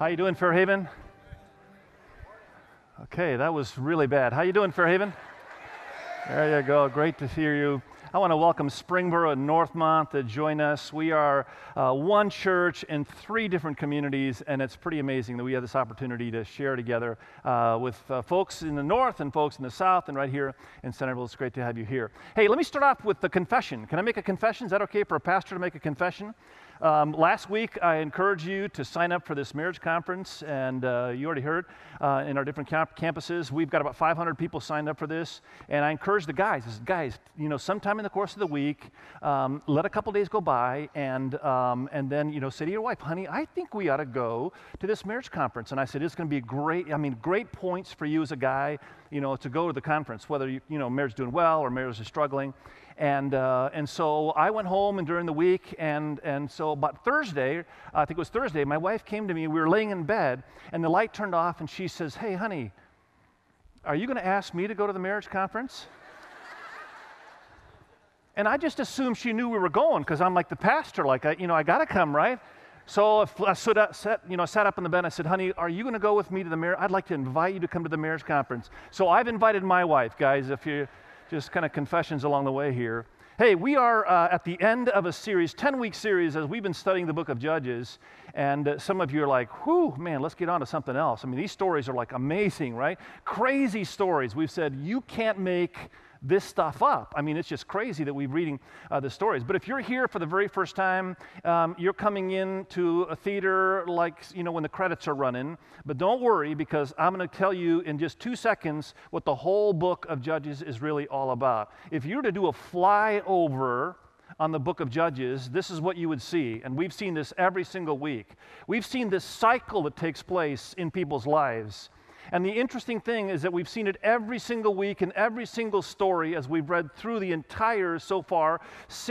How you doing, Fairhaven? Okay, that was really bad. How you doing, Fairhaven? There you go. Great to hear you. I want to welcome Springboro and Northmont to join us. We are one church in 3 different communities, and it's pretty amazing that we have this opportunity to share together with folks in the north and folks in the south and right here in Centerville. It's great to have you here. Hey, let me start off with the confession. Can I make a confession? Is that okay for a pastor to make a confession? Last week, I encouraged you to sign up for this marriage conference, and you already heard in our different campuses, we've got about 500 people signed up for this, and I encourage the guys, sometime in the course of the week, let a couple days go by, and then, say to your wife, honey, I think we ought to go to this marriage conference. And I said, it's going to be great points for you as a guy, to go to the conference, whether, marriage is doing well or marriage is struggling. And so I went home and during the week, and so about Thursday, I think it was Thursday, my wife came to me, we were laying in bed, and the light turned off, and she says, hey, honey, are you going to ask me to go to the marriage conference? And I just assumed she knew we were going, because I'm like the pastor, I got to come, right? So I sat up in the bed, and I said, honey, are you going to go with me to the marriage? I'd like to invite you to come to the marriage conference. So I've invited my wife, guys, if you just kind of confessions along the way here. Hey, we are at the end of a series, 10-week series, as we've been studying the book of Judges. And some of you are like, whew, man, let's get on to something else. I mean, these stories are amazing, right? Crazy stories. We've said, you can't make this stuff up. I mean, it's just crazy that we're reading the stories. But if you're here for the very first time, you're coming into a theater when the credits are running. But don't worry, because I'm going to tell you in just 2 seconds what the whole book of Judges is really all about. If you were to do a flyover on the book of Judges, this is what you would see. And we've seen this every single week. We've seen this cycle that takes place in people's lives. And the interesting thing is that we've seen it every single week in every single story as we've read through the entire, so far,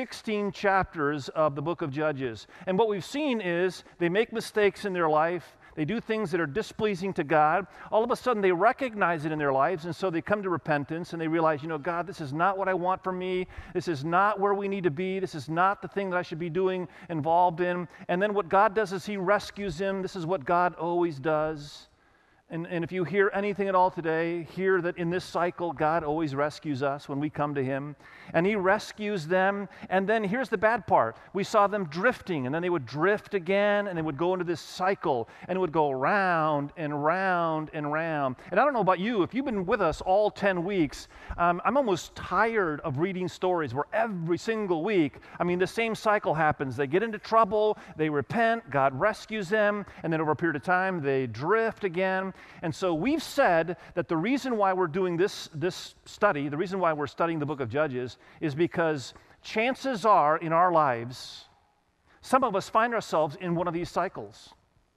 16 chapters of the book of Judges. And what we've seen is they make mistakes in their life. They do things that are displeasing to God. All of a sudden, they recognize it in their lives, and so they come to repentance, and they realize, God, this is not what I want for me. This is not where we need to be. This is not the thing that I should be doing, involved in. And then what God does is He rescues them. This is what God always does. And if you hear anything at all today, hear that in this cycle, God always rescues us when we come to Him. And He rescues them. And then here's the bad part. We saw them drifting, and then they would drift again, and they would go into this cycle, and it would go round and round and round. And I don't know about you, if you've been with us all 10 weeks, I'm almost tired of reading stories where every single week, the same cycle happens. They get into trouble, they repent, God rescues them, and then over a period of time, they drift again. And so we've said that the reason why we're doing this study, the reason why we're studying the book of Judges, is because chances are in our lives, some of us find ourselves in one of these cycles.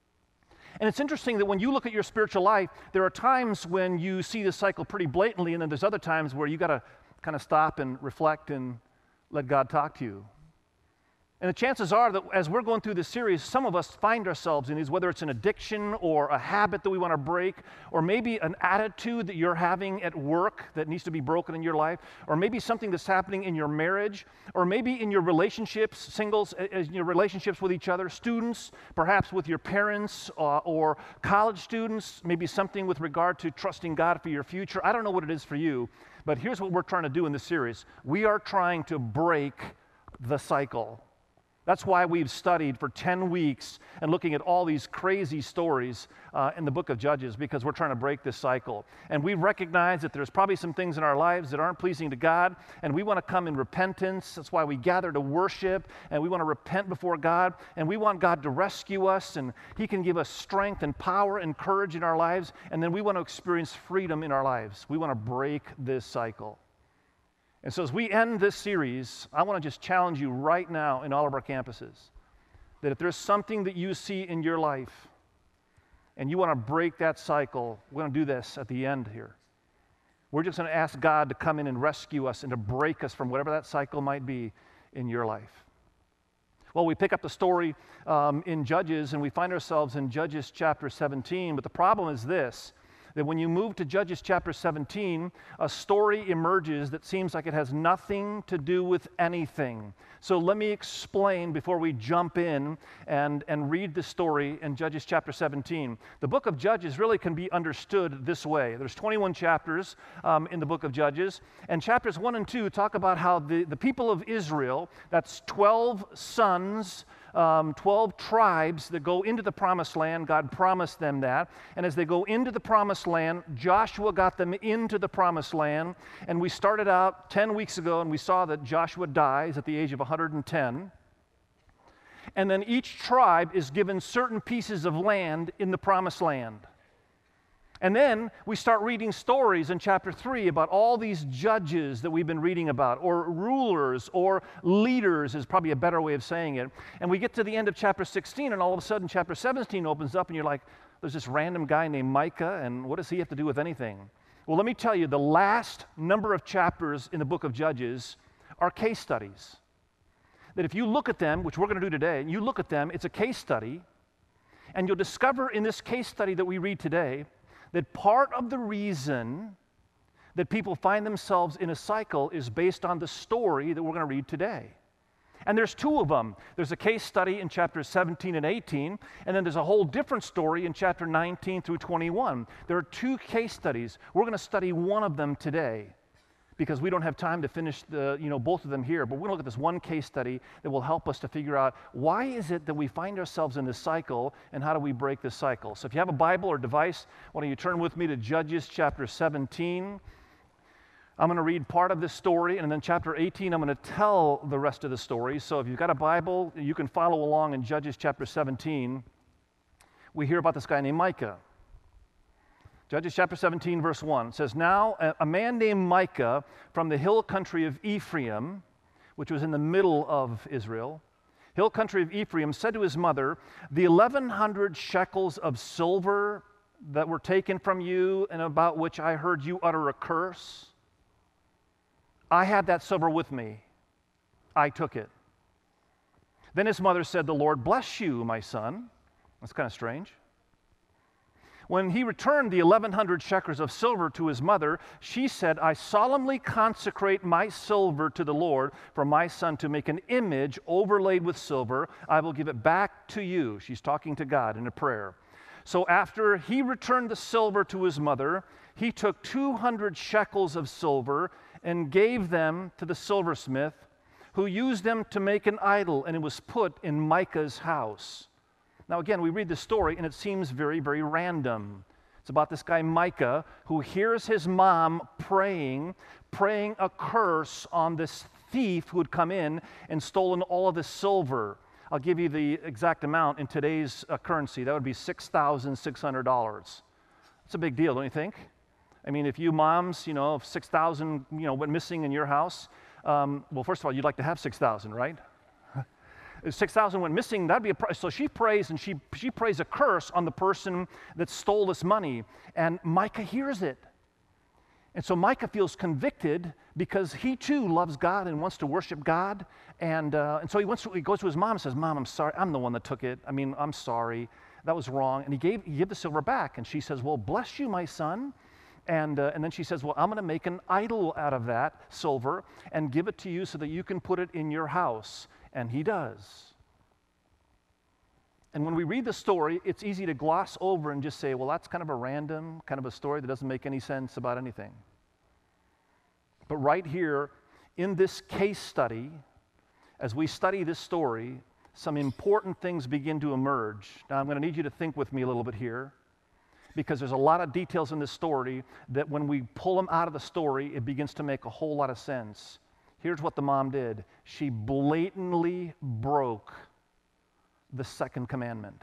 And it's interesting that when you look at your spiritual life, there are times when you see this cycle pretty blatantly, and then there's other times where you got to kind of stop and reflect and let God talk to you. And the chances are that as we're going through this series, some of us find ourselves in these, whether it's an addiction or a habit that we want to break, or maybe an attitude that you're having at work that needs to be broken in your life, or maybe something that's happening in your marriage, or maybe in your relationships, singles, in your relationships with each other, students, perhaps with your parents, or college students, maybe something with regard to trusting God for your future. I don't know what it is for you, but here's what we're trying to do in this series. We are trying to break the cycle. That's why we've studied for 10 weeks and looking at all these crazy stories in the book of Judges, because we're trying to break this cycle. And we recognize that there's probably some things in our lives that aren't pleasing to God, and we want to come in repentance. That's why we gather to worship, and we want to repent before God, and we want God to rescue us, and He can give us strength and power and courage in our lives, and then we want to experience freedom in our lives. We want to break this cycle. And so as we end this series, I want to just challenge you right now in all of our campuses that if there's something that you see in your life and you want to break that cycle, we're going to do this at the end here. We're just going to ask God to come in and rescue us and to break us from whatever that cycle might be in your life. Well, we pick up the story in Judges, and we find ourselves in Judges chapter 17, but the problem is this, that when you move to Judges chapter 17, a story emerges that seems like it has nothing to do with anything. So let me explain before we jump in and read the story in Judges chapter 17. The book of Judges really can be understood this way. There's 21 chapters in the book of Judges, and chapters 1 and 2 talk about how the people of Israel, that's 12 sons, 12 tribes that go into the promised land. God promised them that. And as they go into the promised land, Joshua got them into the promised land. And we started out 10 weeks ago and we saw that Joshua dies at the age of 110. And then each tribe is given certain pieces of land in the promised land. And then we start reading stories in chapter 3 about all these judges that we've been reading about, or rulers, or leaders is probably a better way of saying it. And we get to the end of chapter 16, and all of a sudden chapter 17 opens up, and you're like, there's this random guy named Micah, and what does he have to do with anything? Well, let me tell you, the last number of chapters in the book of Judges are case studies. That if you look at them, which we're going to do today, and you look at them, it's a case study, and you'll discover in this case study that we read today that part of the reason that people find themselves in a cycle is based on the story that we're going to read today. And there's two of them. There's a case study in chapters 17 and 18, and then there's a whole different story in chapter 19 through 21. There are two case studies. We're going to study one of them today because we don't have time to finish both of them here. But we're going to look at this one case study that will help us to figure out why is it that we find ourselves in this cycle and how do we break this cycle. So if you have a Bible or device, why don't you turn with me to Judges chapter 17. I'm going to read part of this story, and then chapter 18, I'm going to tell the rest of the story. So if you've got a Bible, you can follow along in Judges chapter 17. We hear about this guy named Micah. Judges chapter 17, verse 1 says, Now a man named Micah from the hill country of Ephraim, which was in the middle of Israel, hill country of Ephraim, said to his mother, The 1,100 shekels of silver that were taken from you and about which I heard you utter a curse, I had that silver with me. I took it. Then his mother said, The Lord bless you, my son. That's kind of strange. When he returned the 1,100 shekels of silver to his mother, she said, I solemnly consecrate my silver to the Lord for my son to make an image overlaid with silver. I will give it back to you. She's talking to God in a prayer. So after he returned the silver to his mother, he took 200 shekels of silver and gave them to the silversmith, who used them to make an idol, and it was put in Micah's house. Now again, we read the story and it seems very, very random. It's about this guy Micah who hears his mom praying a curse on this thief who had come in and stolen all of the silver. I'll give you the exact amount in today's currency. That would be $6,600. That's a big deal, don't you think? I mean, if you moms, if 6,000, went missing in your house, well, first of all, you'd like to have 6,000, right? If 6,000 went missing, that'd be a so she prays, and she prays a curse on the person that stole this money, and Micah hears it. And so Micah feels convicted because he too loves God and wants to worship God, and so he goes to his mom and says, Mom, I'm sorry, I'm the one that took it. I mean, I'm sorry, that was wrong. And he gave the silver back, and she says, Well, bless you, my son. And then she says, well, I'm going to make an idol out of that silver and give it to you so that you can put it in your house. And he does. And when we read the story, it's easy to gloss over and just say, well, that's kind of a random, kind of a story that doesn't make any sense about anything. But right here, in this case study, as we study this story, some important things begin to emerge. Now, I'm going to need you to think with me a little bit here, because there's a lot of details in this story that when we pull them out of the story, it begins to make a whole lot of sense. Here's what the mom did. She blatantly broke the second commandment.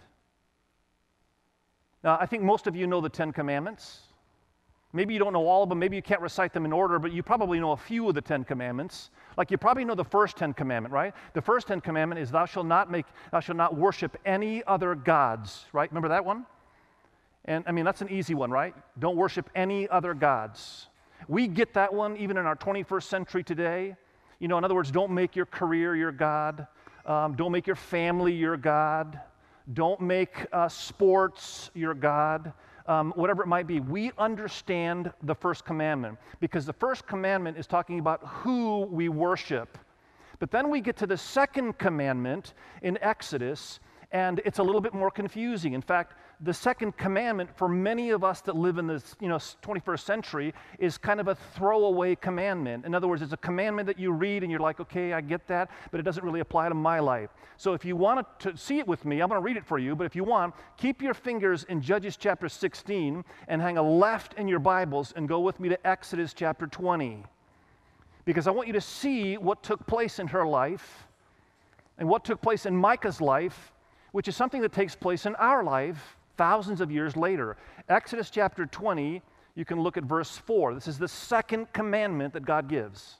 Now, I think most of you know the 10 Commandments. Maybe you don't know all of them. Maybe you can't recite them in order, but you probably know a few of the 10 Commandments. Like you probably know the first 10 Commandment, right? The first 10 Commandment is thou shalt not worship any other gods, right? Remember that one? And I mean, that's an easy one, right? Don't worship any other gods. We get that one even in our 21st century today. In other words, don't make your career your God. Don't make your family your God. Don't make sports your God. whatever it might be, we understand the first commandment because the first commandment is talking about who we worship. But then we get to the second commandment in Exodus, and it's a little bit more confusing. In fact, the second commandment for many of us that live in this 21st century is kind of a throwaway commandment. In other words, it's a commandment that you read and you're like, okay, I get that, but it doesn't really apply to my life. So if you want to see it with me, I'm going to read it for you, but if you want, keep your fingers in Judges chapter 16 and hang a left in your Bibles and go with me to Exodus chapter 20. Because I want you to see what took place in her life and what took place in Micah's life, which is something that takes place in our life thousands of years later. Exodus chapter 20, you can look at verse 4. This is the second commandment that God gives.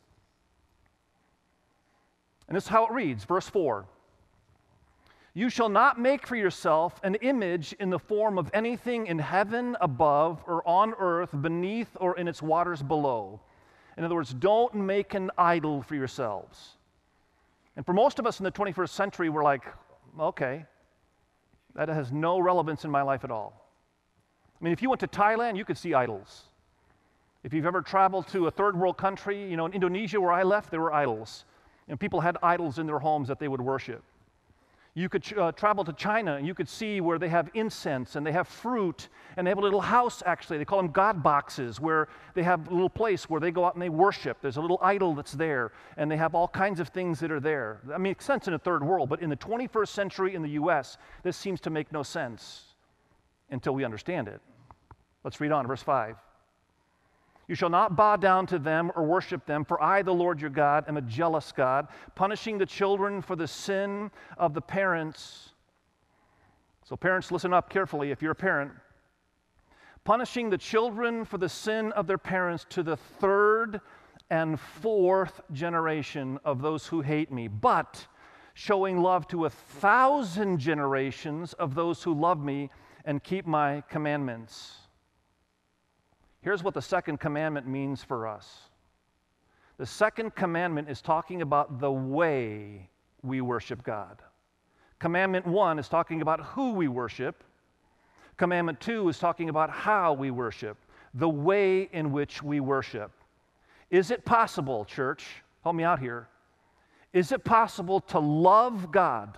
And this is how it reads, verse 4. You shall not make for yourself an image in the form of anything in heaven above or on earth beneath or in its waters below. In other words, don't make an idol for yourselves. And for most of us in the 21st century, we're like, okay, that has no relevance in my life at all. I mean, if you went to Thailand, you could see idols. If you've ever traveled to a third world country, in Indonesia where I left, there were idols. And people had idols in their homes that they would worship. You could travel to China and you could see where they have incense and they have fruit and they have a little house actually. They call them God boxes where they have a little place where they go out and they worship. There's a little idol that's there and they have all kinds of things that are there. I mean, it makes sense in the third world, but in the 21st century in the U.S., this seems to make no sense until we understand it. Let's read on, verse 5. You shall not bow down to them or worship them, for I, the Lord your God, am a jealous God, punishing the children for the sin of the parents. So parents, listen up carefully if you're a parent. Punishing the children for the sin of their parents to the third and fourth generation of those who hate me, but showing love to 1,000 generations of those who love me and keep my commandments. Here's what the second commandment means for us. The second commandment is talking about the way we worship God. Commandment 1 is talking about who we worship. Commandment 2 is talking about how we worship, the way in which we worship. Is it possible, church, help me out here, is it possible to love God?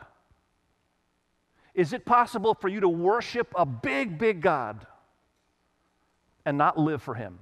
Is it possible for you to worship a big, big God and not live for Him?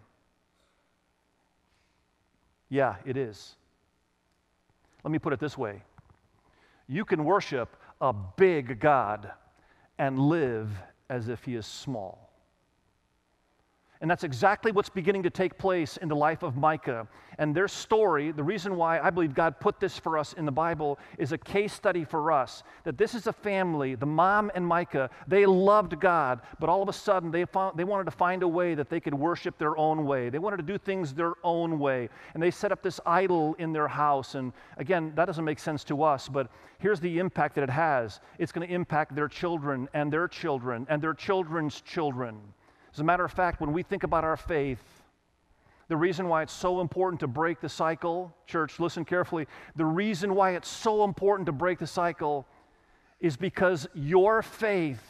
Yeah, it is. Let me put it this way. You can worship a big God and live as if He is small. And that's exactly what's beginning to take place in the life of Micah. And their story, the reason why I believe God put this for us in the Bible, is a case study for us. That this is a family, the mom and Micah, they loved God, but all of a sudden they wanted to find a way that they could worship their own way. They wanted to do things their own way. And they set up this idol in their house. And again, that doesn't make sense to us, but here's the impact that it has. It's going to impact their children and their children and their children's children. As a matter of fact, when we think about our faith, the reason why it's so important to break the cycle, church, listen carefully, the reason why it's so important to break the cycle is because your faith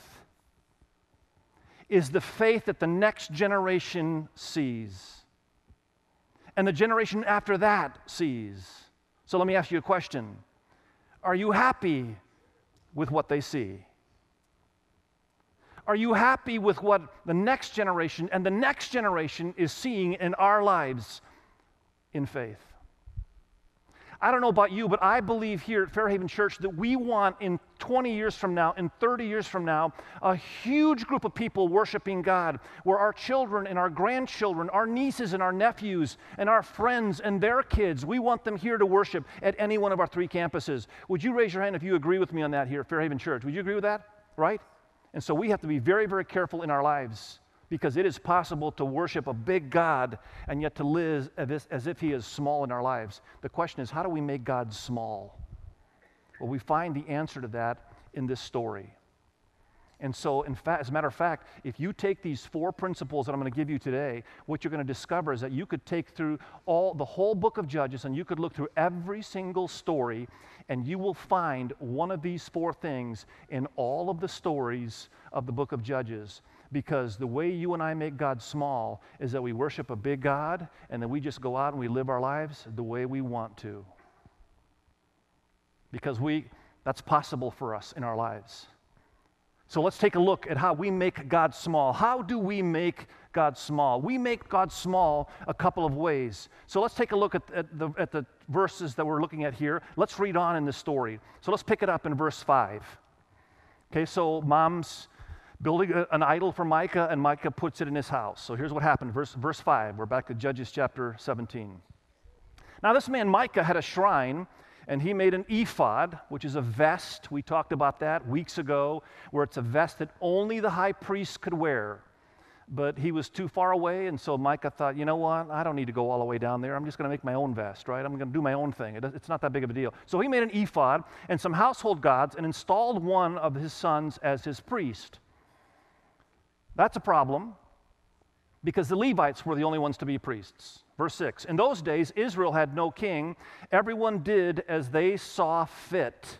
is the faith that the next generation sees, and the generation after that sees. So let me ask you a question. Are you happy with what they see? Are you happy with what the next generation and the next generation is seeing in our lives in faith? I don't know about you, but I believe here at Fairhaven Church that we want in 20 years from now, in 30 years from now, a huge group of people worshiping God, where our children and our grandchildren, our nieces and our nephews, and our friends and their kids, we want them here to worship at any one of our 3 campuses. Would you raise your hand if you agree with me on that here at Fairhaven Church? Would you agree with that? Right? And so we have to be very, very careful in our lives, because it is possible to worship a big God and yet to live as if He is small in our lives. The question is, how do we make God small? Well, we find the answer to that in this story. And so, as a matter of fact, if you take these 4 principles that I'm going to give you today, what you're going to discover is that you could take through the whole book of Judges, and you could look through every single story, and you will find one of these 4 things in all of the stories of the book of Judges. Because the way you and I make God small is that we worship a big God, and then we just go out and we live our lives the way we want to. Because that's possible for us in our lives. So let's take a look at how we make God small. How do we make God small? We make God small a couple of ways. So let's take a look at the verses that we're looking at here. Let's read on in this story. So let's pick it up in verse 5. Okay, so mom's building an idol for Micah, and Micah puts it in his house. So here's what happened, verse 5. We're back to Judges chapter 17. Now this man Micah had a shrine, and he made an ephod, which is a vest. We talked about that weeks ago, where it's a vest that only the high priest could wear. But he was too far away, and so Micah thought, you know what? I don't need to go all the way down there. I'm just going to make my own vest, right? I'm going to do my own thing. It's not that big of a deal. So he made an ephod and some household gods and installed one of his sons as his priest. That's a problem, because the Levites were the only ones to be priests. Verse 6, in those days, Israel had no king. Everyone did as they saw fit.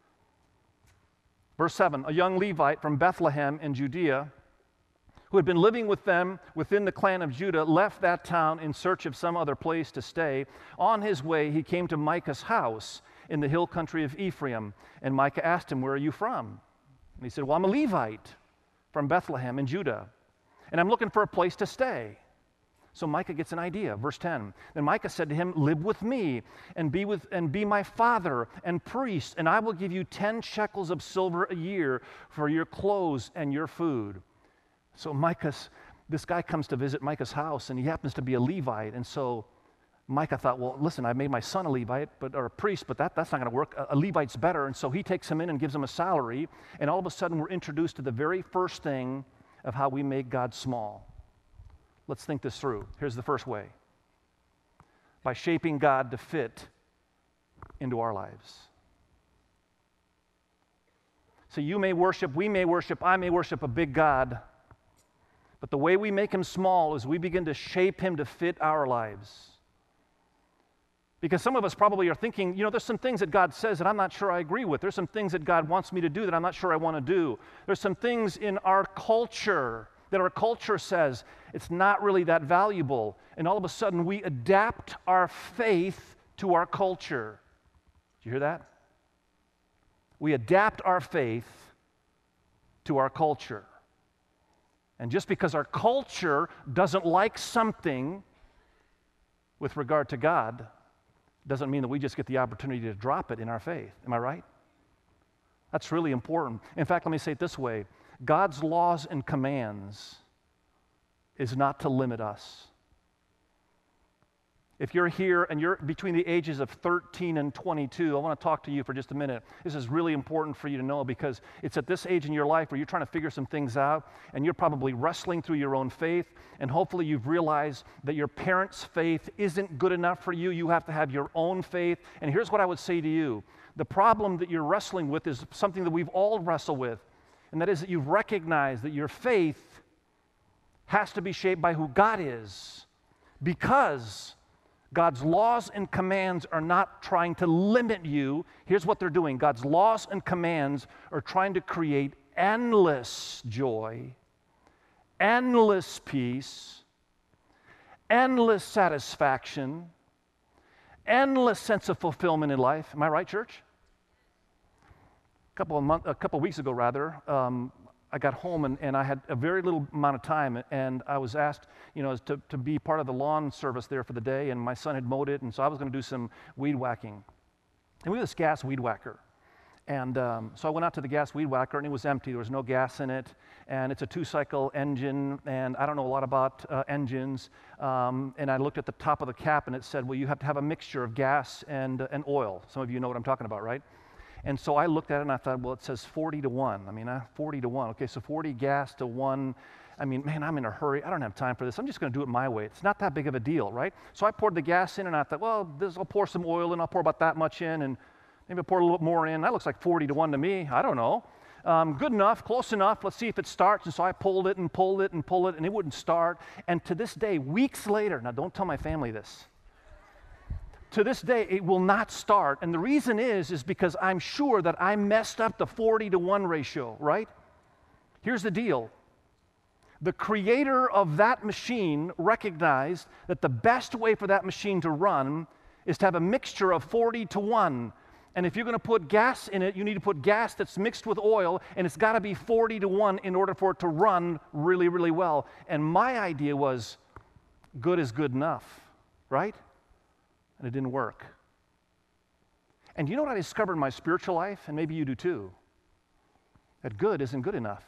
Verse 7, a young Levite from Bethlehem in Judea, who had been living with them within the clan of Judah, left that town in search of some other place to stay. On his way, he came to Micah's house in the hill country of Ephraim. And Micah asked him, where are you from? And he said, well, I'm a Levite from Bethlehem in Judah, and I'm looking for a place to stay. So Micah gets an idea. Verse 10, then Micah said to him, live with me and be my father and priest, and I will give you 10 shekels of silver a year for your clothes and your food. So this guy comes to visit Micah's house, and he happens to be a Levite, and so Micah thought, well, listen, I made my son a Levite, or a priest, but that's not going to work. A Levite's better, and so he takes him in and gives him a salary, and all of a sudden we're introduced to the very first thing of how we make God small. Let's think this through. Here's the first way. By shaping God to fit into our lives. So we may worship, I may worship a big God, but the way we make him small is we begin to shape him to fit our lives. Because some of us probably are thinking, there's some things that God says that I'm not sure I agree with. There's some things that God wants me to do that I'm not sure I want to do. There's some things in our culture that our culture says it's not really that valuable. And all of a sudden we adapt our faith to our culture. Did you hear that? We adapt our faith to our culture. And just because our culture doesn't like something with regard to God, doesn't mean that we just get the opportunity to drop it in our faith. Am I right? That's really important. In fact, let me say it this way. God's laws and commands is not to limit us. If you're here and you're between the ages of 13 and 22, I want to talk to you for just a minute. This is really important for you to know, because it's at this age in your life where you're trying to figure some things out, and you're probably wrestling through your own faith, and hopefully you've realized that your parents' faith isn't good enough for you. You have to have your own faith. And here's what I would say to you. The problem that you're wrestling with is something that we've all wrestled with, and that is that you've recognized that your faith has to be shaped by who God is, because God's laws and commands are not trying to limit you. Here's what they're doing. God's laws and commands are trying to create endless joy, endless peace, endless satisfaction, endless sense of fulfillment in life. Am I right, church? A couple weeks ago, I got home and I had a very little amount of time, and I was asked, to be part of the lawn service there for the day, and my son had mowed it, and so I was going to do some weed whacking. And we have this gas weed whacker. And so I went out to the gas weed whacker, and it was empty. There was no gas in it, and it's a 2-cycle engine, and I don't know a lot about engines. And I looked at the top of the cap, and it said, well, you have to have a mixture of gas and oil. Some of you know what I'm talking about, right? And so I looked at it and I thought, well, it says 40 to 1. 40 to 1. Okay, so 40 gas to 1. Man, I'm in a hurry. I don't have time for this. I'm just going to do it my way. It's not that big of a deal, right? So I poured the gas in, and I thought, well, I'll pour some oil in. I'll pour about that much in, and maybe I'll pour a little bit more in. That looks like 40 to 1 to me. I don't know. Good enough, close enough, let's see if it starts. And so I pulled it and pulled it and pulled it, and it wouldn't start. And to this day, weeks later, now don't tell my family this, to this day, it will not start. And the reason is because I'm sure that I messed up the 40-to-1 ratio, right? Here's the deal. The creator of that machine recognized that the best way for that machine to run is to have a mixture of 40-to-1. And if you're going to put gas in it, you need to put gas that's mixed with oil, and it's got to be 40-to-1 in order for it to run really, really well. And my idea was, good is good enough, right? And it didn't work. And you know what I discovered in my spiritual life, and maybe you do too? That good isn't good enough.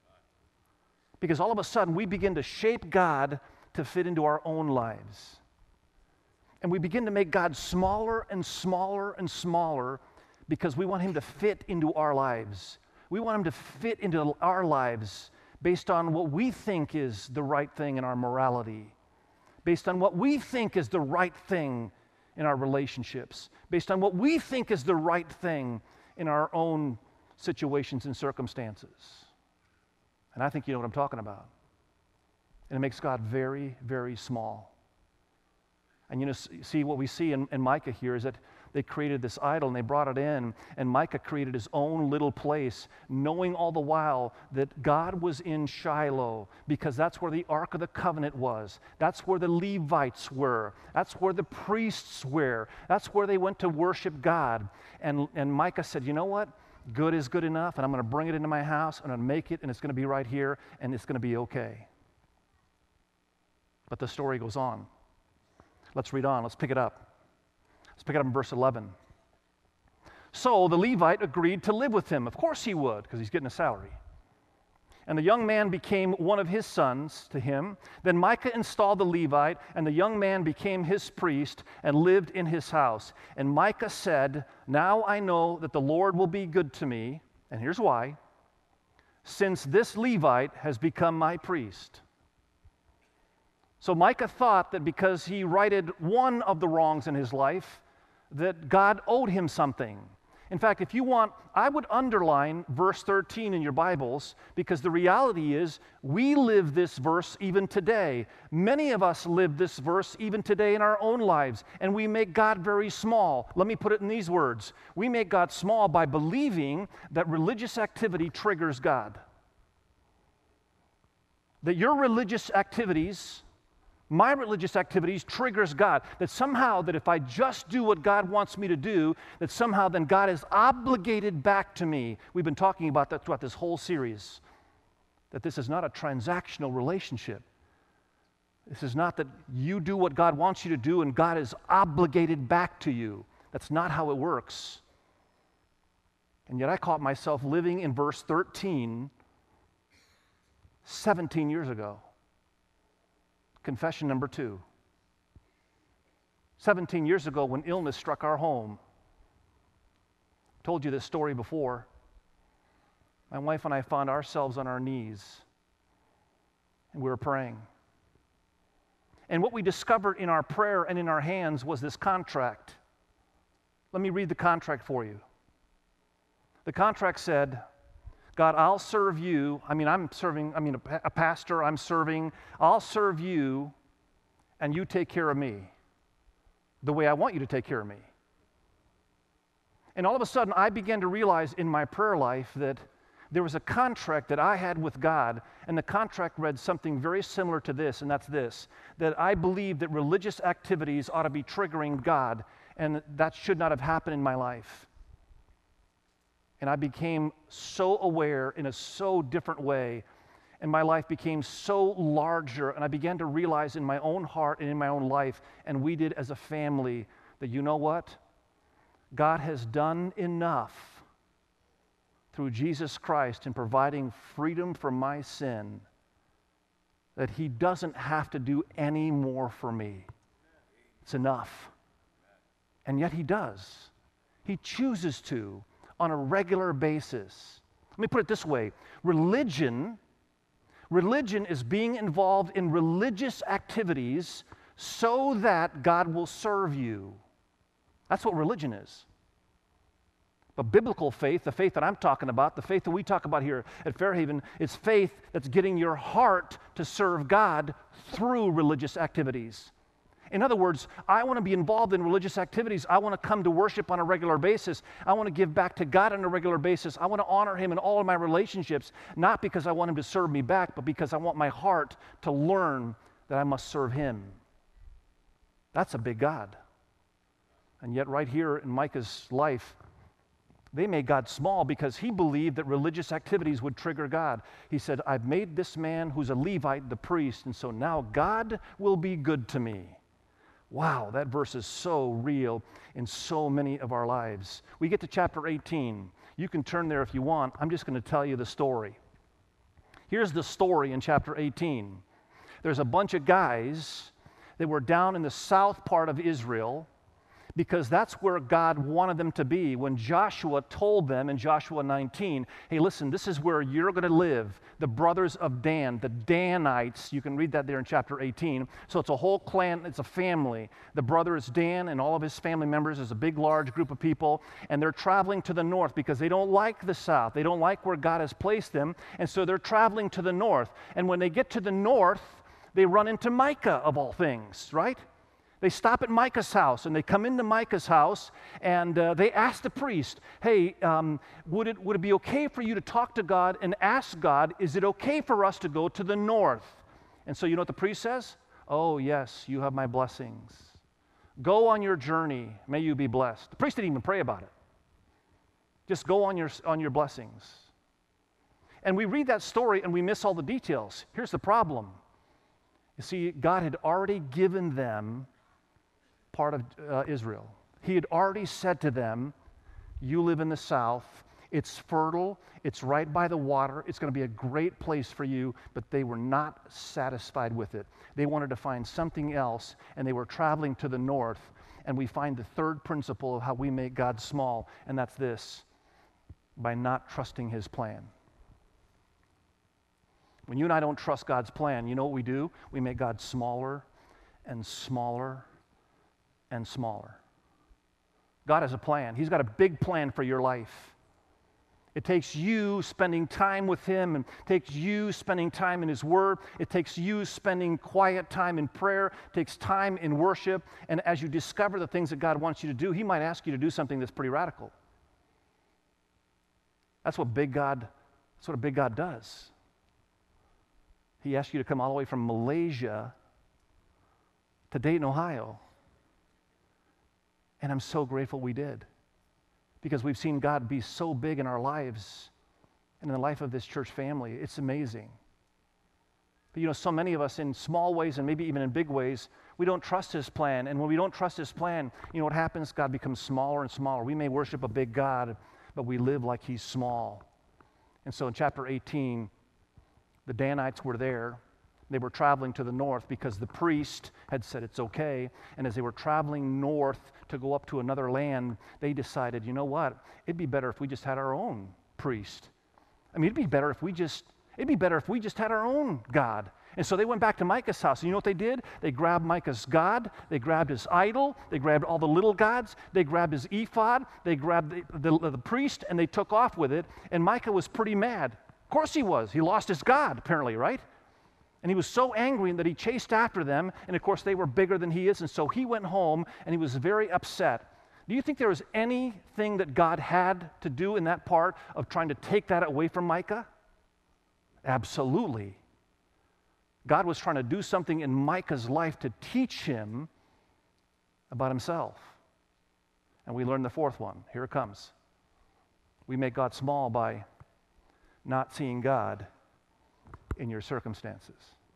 Because all of a sudden, we begin to shape God to fit into our own lives. And we begin to make God smaller and smaller and smaller because we want him to fit into our lives. We want him to fit into our lives based on what we think is the right thing in our morality, based on what we think is the right thing in our relationships, based on what we think is the right thing in our own situations and circumstances. And I think you know what I'm talking about. And it makes God very, very small. And you know, see what we see in Micah here is that they created this idol and they brought it in, and Micah created his own little place, knowing all the while that God was in Shiloh because that's where the Ark of the Covenant was. That's where the Levites were. That's where the priests were. That's where they went to worship God. And Micah said, you know what? Good is good enough, and I'm going to bring it into my house, and I'm going to make it, and it's going to be right here, and it's going to be okay. But the story goes on. Let's read on. Let's pick it up. Let's pick it up in verse 11. So the Levite agreed to live with him. Of course he would, because he's getting a salary. And the young man became one of his sons to him. Then Micah installed the Levite, and the young man became his priest and lived in his house. And Micah said, now I know that the Lord will be good to me. And here's why. Since this Levite has become my priest. So Micah thought that because he righted one of the wrongs in his life, that God owed him something. In fact, if you want, I would underline verse 13 in your Bibles, because the reality is we live this verse even today. Many of us live this verse even today in our own lives, and we make God very small. Let me put it in these words. We make God small by believing that religious activity triggers God. That your religious activities, my religious activities triggers God. That somehow, that if I just do what God wants me to do, that somehow then God is obligated back to me. We've been talking about that throughout this whole series. That this is not a transactional relationship. This is not that you do what God wants you to do and God is obligated back to you. That's not how it works. And yet I caught myself living in verse 13 17 years ago. Confession number 2. 17 years ago when illness struck our home. Told you this story before. My wife and I found ourselves on our knees and we were praying. And what we discovered in our prayer and in our hands was this contract. Let me read the contract for you. The contract said, God, I'll serve you. A pastor, I'm serving. I'll serve you, and you take care of me the way I want you to take care of me. And all of a sudden, I began to realize in my prayer life that there was a contract that I had with God, and the contract read something very similar to this, and that's this, that I believe that religious activities ought to be triggering God, and that should not have happened in my life. And I became so aware in a so different way, and my life became so larger, and I began to realize in my own heart and in my own life, and we did as a family, that you know what? God has done enough through Jesus Christ in providing freedom from my sin that he doesn't have to do any more for me. It's enough. And yet he does. He chooses to on a regular basis. Let me put it this way. Religion is being involved in religious activities so that God will serve you. That's what religion is. But biblical faith, the faith that I'm talking about, the faith that we talk about here at Fairhaven, is faith that's getting your heart to serve God through religious activities. In other words, I want to be involved in religious activities. I want to come to worship on a regular basis. I want to give back to God on a regular basis. I want to honor Him in all of my relationships, not because I want Him to serve me back, but because I want my heart to learn that I must serve Him. That's a big God. And yet right here in Micah's life, they made God small because he believed that religious activities would trigger God. He said, I've made this man who's a Levite the priest, and so now God will be good to me. Wow, that verse is so real in so many of our lives. We get to chapter 18. You can turn there if you want. I'm just going to tell you the story. Here's the story in chapter 18. There's a bunch of guys that were down in the south part of Israel, because that's where God wanted them to be. When Joshua told them in Joshua 19, hey, listen, this is where you're going to live. The brothers of Dan, the Danites, you can read that there in chapter 18. So it's a whole clan, it's a family. The brother is Dan and all of his family members is a big, large group of people, and they're traveling to the north because they don't like the south. They don't like where God has placed them, and so they're traveling to the north. And when they get to the north, they run into Micah, of all things, right? They stop at Micah's house, and they come into Micah's house, and they ask the priest, hey, would it be okay for you to talk to God and ask God, is it okay for us to go to the north? And so you know what the priest says? Oh, yes, you have my blessings. Go on your journey. May you be blessed. The priest didn't even pray about it. Just go on your blessings. And we read that story, and we miss all the details. Here's the problem. You see, God had already given them part of Israel. He had already said to them, you live in the south, it's fertile, it's right by the water, it's going to be a great place for you, but they were not satisfied with it. They wanted to find something else, and they were traveling to the north, and we find the third principle of how we make God small, and that's this: by not trusting His plan. When you and I don't trust God's plan, you know what we do? We make God smaller and smaller and smaller. God has a plan. He's got a big plan for your life. It takes you spending time with Him, and takes you spending time in His Word. It takes you spending quiet time in prayer. It takes time in worship. And as you discover the things that God wants you to do, He might ask you to do something that's pretty radical. That's what a big God does. He asks you to come all the way from Malaysia to Dayton, Ohio. And I'm so grateful we did, because we've seen God be so big in our lives and in the life of this church family. It's amazing. But you know, so many of us in small ways and maybe even in big ways, we don't trust His plan. And when we don't trust His plan, you know what happens? God becomes smaller and smaller. We may worship a big God, but we live like He's small. And so in chapter 18, the Danites were there. They were traveling to the north because the priest had said it's okay. And as they were traveling north to go up to another land, they decided, you know what? It'd be better if we just had our own priest. I mean, it'd be better if we just had our own God. And so they went back to Micah's house. And you know what they did? They grabbed Micah's God. They grabbed his idol. They grabbed all the little gods. They grabbed his ephod. They grabbed the priest, and they took off with it. And Micah was pretty mad. Of course he was. He lost his God, apparently, right? And he was so angry that he chased after them, and of course they were bigger than he is, and so he went home, and he was very upset. Do you think there was anything that God had to do in that part of trying to take that away from Micah? Absolutely. God was trying to do something in Micah's life to teach him about himself. And we learned the fourth one. Here it comes. We make God small by not seeing God in your circumstances.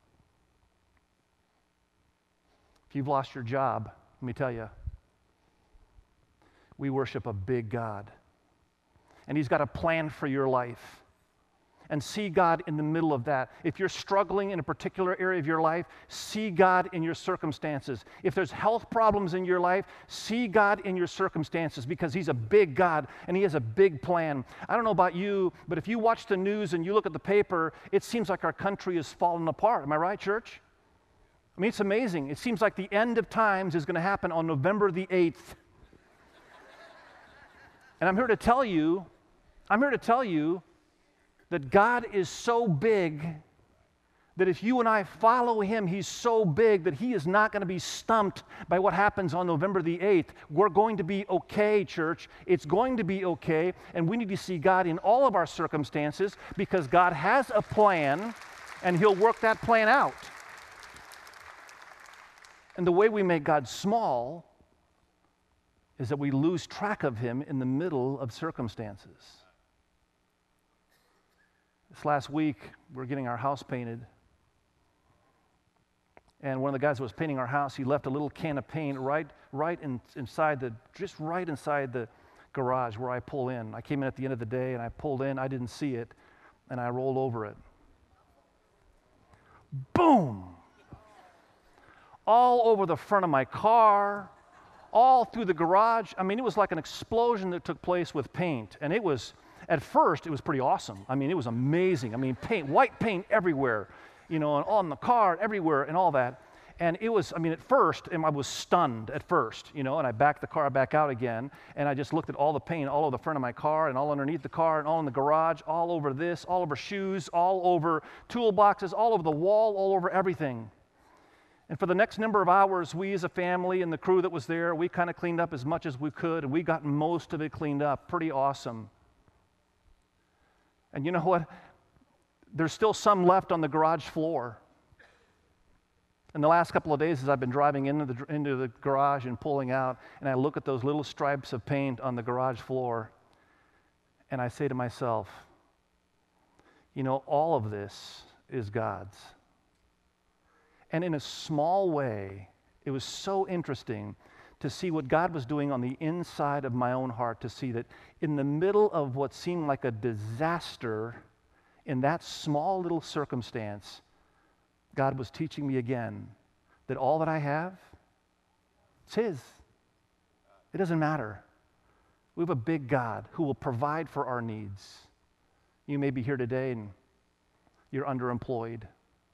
If you've lost your job, let me tell you, we worship a big God. And He's got a plan for your life. And see God in the middle of that. If you're struggling in a particular area of your life, see God in your circumstances. If there's health problems in your life, see God in your circumstances, because He's a big God and He has a big plan. I don't know about you, but if you watch the news and you look at the paper, it seems like our country is falling apart. Am I right, church? I mean, it's amazing. It seems like the end of times is going to happen on November the 8th. And I'm here to tell you that God is so big that if you and I follow him, he's so big that he is not going to be stumped by what happens on November the 8th. We're going to be okay, church. It's going to be okay, and we need to see God in all of our circumstances because God has a plan, and he'll work that plan out. And the way we make God small is that we lose track of him in the middle of circumstances. This last week, we're getting our house painted. And one of the guys that was painting our house, he left a little can of paint inside the garage where I pull in. I came in at the end of the day and I pulled in, I didn't see it, and I rolled over it. Boom! All over the front of my car, all through the garage. I mean, it was like an explosion that took place with paint. And at first, it was pretty awesome. I mean, it was amazing. I mean, white paint everywhere, and on the car, everywhere, and all that. And at first, I was stunned at first, and I backed the car back out again, and I just looked at all the paint all over the front of my car, and all underneath the car, and all in the garage, all over this, all over shoes, all over toolboxes, all over the wall, all over everything. And for the next number of hours, we as a family and the crew that was there, we kind of cleaned up as much as we could, and we got most of it cleaned up. Pretty awesome. And you know what? There's still some left on the garage floor. In the last couple of days, as I've been driving into the garage and pulling out, and I look at those little stripes of paint on the garage floor, and I say to myself, all of this is God's. And in a small way, it was so interesting to see what God was doing on the inside of my own heart, to see that in the middle of what seemed like a disaster, in that small little circumstance, God was teaching me again that all that I have, it's his. It doesn't matter. We have a big God who will provide for our needs. You may be here today and you're underemployed.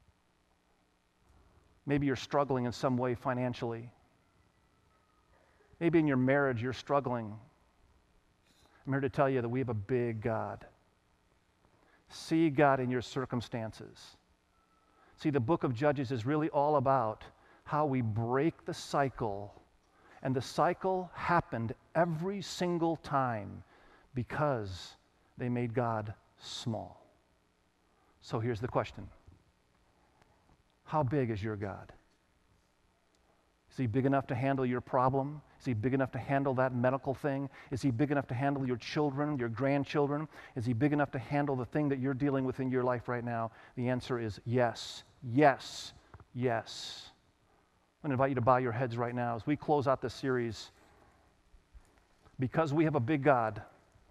Maybe you're struggling in some way financially. Maybe in your marriage you're struggling. I'm here to tell you that we have a big God. See God in your circumstances. See, the book of Judges is really all about how we break the cycle. And the cycle happened every single time because they made God small. So here's the question. How big is your God? Is he big enough to handle your problem? Is he big enough to handle that medical thing? Is he big enough to handle your children, your grandchildren? Is he big enough to handle the thing that you're dealing with in your life right now? The answer is yes, yes, yes. I'm going to invite you to bow your heads right now as we close out this series. Because we have a big God,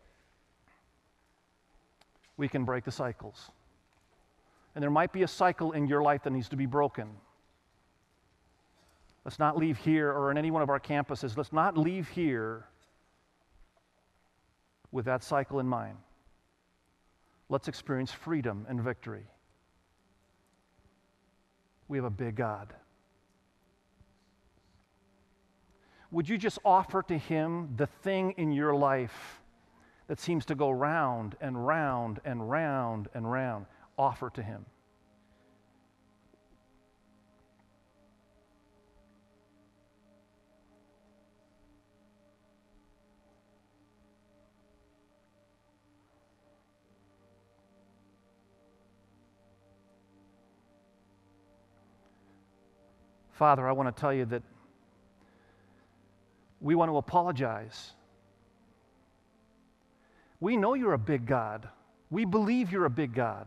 we can break the cycles. And there might be a cycle in your life that needs to be broken. Let's not leave here or in any one of our campuses, let's not leave here with that cycle in mind. Let's experience freedom and victory. We have a big God. Would you just offer to him the thing in your life that seems to go round and round and round and round? Offer to him. Father, I want to tell you that we want to apologize. We know you're a big God. We believe you're a big God.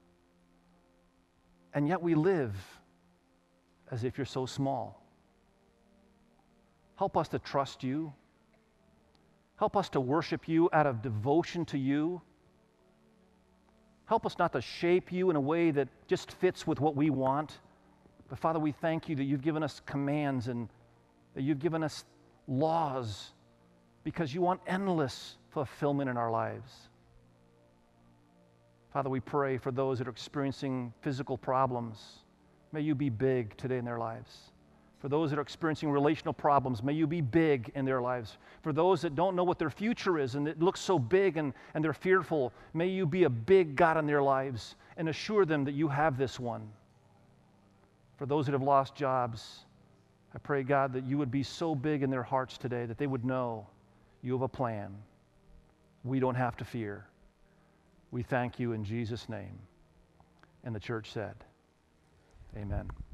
And yet we live as if you're so small. Help us to trust you. Help us to worship you out of devotion to you. Help us not to shape you in a way that just fits with what we want. But Father, we thank you that you've given us commands and that you've given us laws because you want endless fulfillment in our lives. Father, we pray for those that are experiencing physical problems. May you be big today in their lives. For those that are experiencing relational problems, may you be big in their lives. For those that don't know what their future is and it looks so big and they're fearful, may you be a big God in their lives and assure them that you have this one. For those that have lost jobs, I pray, God, that you would be so big in their hearts today that they would know you have a plan. We don't have to fear. We thank you in Jesus' name. And the church said, amen.